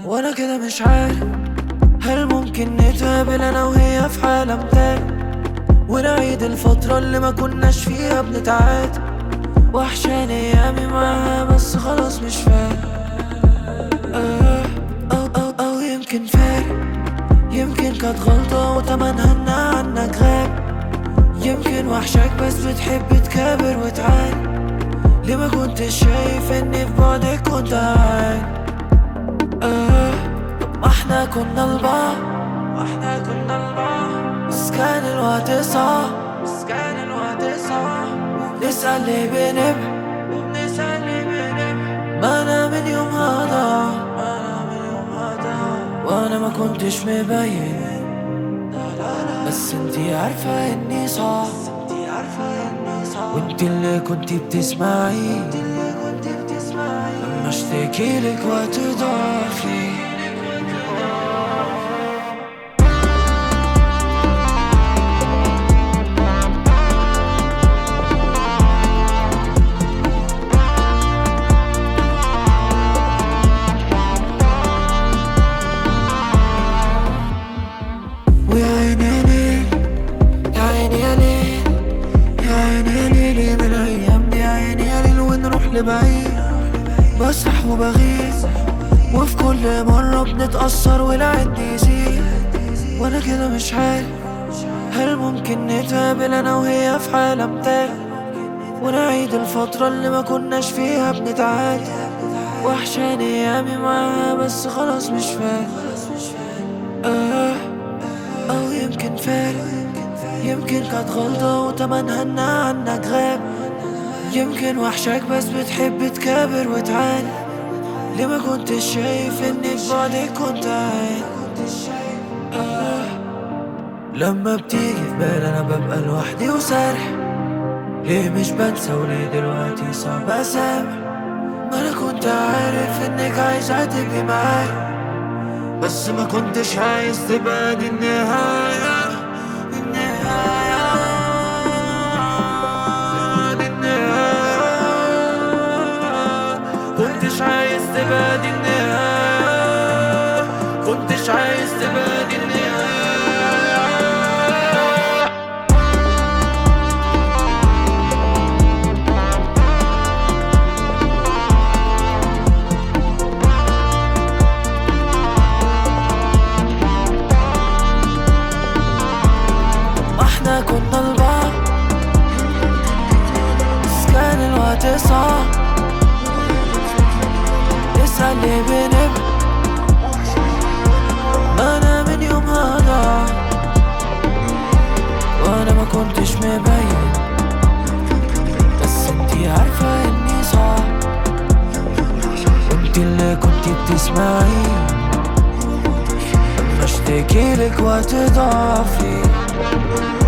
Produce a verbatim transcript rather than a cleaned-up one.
وانا كده مش عارف هل ممكن نتقابل انا وهي في عالم تاني ونعيد الفترة اللي ما كناش فيها بنتعاد. وحشاني ايامي معاها بس خلاص مش فاهم. آه أو, أو, أو يمكن فارق، يمكن كانت غلطة وتمنها انها عنك غاب. يمكن وحشك بس بتحب تكابر وتعاني. ليه ما كنتش شايف اني في بعدك كنت عاني؟ آه طب ما احنا كنا لبعض، ما احنا كنا لبعض، بس كان الوقت صعب، بس كان الوقت صعب. نسأل ليه بنبعد، وبنسأل ليه بنبعد. ما انا من يومها ضاع، ما انا من يومها ضاع، وانا ما كنتش مبين. بس انتي عارفة اني صعب، انتي عارفة اني صعب، وانتي اللي كنتي بتسمعي، انتي اللي كنتي بتسمعي لما اشتكيلك وقت ضعفي. ويا عيني ليل، يا عيني يا ليل، يا عيني يا ليلي من الايام دي. يا عيني يا ليل ونروح لبعيد، بسرح وبغيظ، وفي كل مرة بنتأثر والعد يزيد. وانا كده مش عارف هل ممكن نتقابل انا وهي في عالم تاني ونعيد الفترة اللي ما كناش فيها بنتعاد. وحشاني ايامي معاها بس خلاص مش فاهم. آه أو يمكن فارق، يمكن كانت غلطة وتمنها انها عنك غاب. يمكن وحشك بس بتحب تكابر وتعاني. ليه ما كنتش شايف اني في بعدك كنت عاني؟ آه لما بتيجي في بالي انا ببقى لوحدي وسارح. ليه مش بنسى وليه دلوقتي صعب اسامح؟ ما انا كنت عارف انك عايزة تبقي معايا، بس ما كنتش عايز تبقى دي النهاية، دي النهاية، دي النهاية. كنتش عايز تبقى دي النهاية، كنتش عايز تبقى دي النهاية. احنا كنا لبعض بس كان الوقت صعب. نسأل ليه بنبعد، ما انا من يومها ضاع، وانا ما كنتش مبين. بس انتي عارفة اني صعب، وانتي اللي كنتي بتسمعي لما اشتكيلك وقت ضعفي.